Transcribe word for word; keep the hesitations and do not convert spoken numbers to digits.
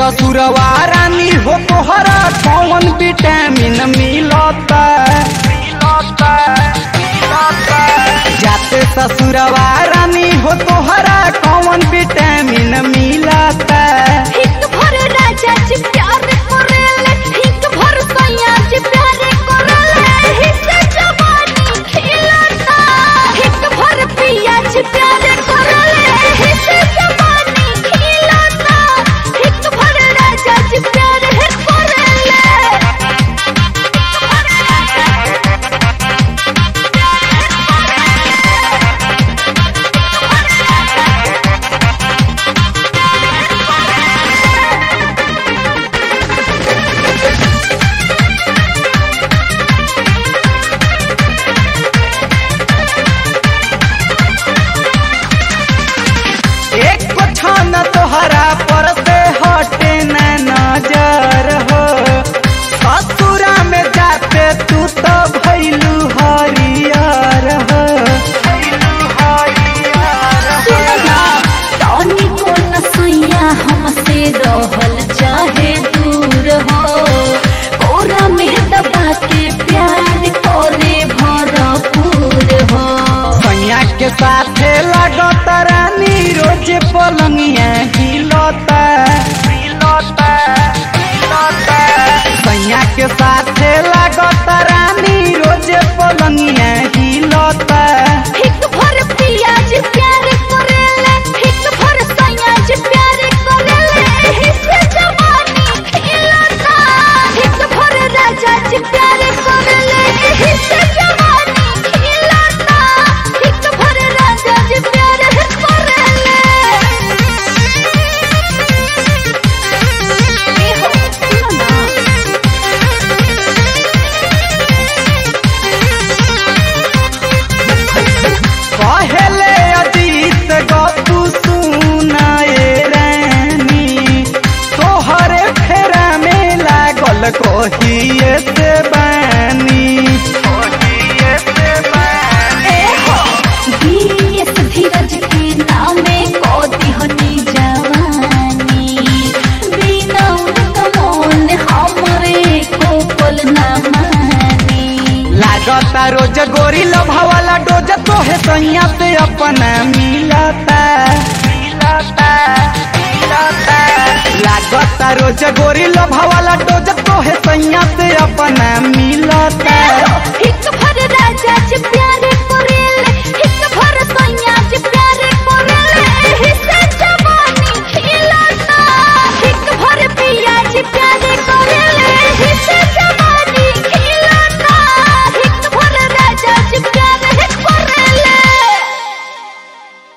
ससुरवा रानी हो तोहरा कौन विटामिन मिलता जाते ससुरवा रानी हो तोहरा कौन विटामिन मिलता हिक भर राजा जी प्यार करेले हिक भर सैया जी प्यार करेले हिस्से जवानी खिलता हिक भर पिया जी प्यार करेले हिस्से जवानी खिलता हिक भर राजा जी प्यार करेले तोहरा पर से हटे न नजर हो ससुरा में जाते तू तो भैलू हरियर हो तनी को न सैया हमसे रहल चाहे दूर हो कोरा में दबा के प्यार करे भरपूर हो सैया के साथे लगत रानी रोज पलंगिया हिलता सैया के साथे लगत रानी रोज पलंगिया हिलता हिक भर पिया जी प्यार करेले हिक भर सैया जी प्यार करेले हिस्से जवानी खिलता हिक भर राजा जी प्यार करेले हिस्से जवानी खिलता हिक भर राजा जी प्यार करेले ए हो सुनो ना पहले अजीत गपू सुनाए रानी तोहरे फेरा में लागल कहिए से बानी बीएस धीरज के नामे कोती हनी जवानी बिना उनका मन हमरे को पल ना मानी लागता रोज गोरी लभावाला डोज तोहे सैया से अपना मिलता लागता रोज गोरी लभावाला डोज तोहे सैया से अपना मिलता हिक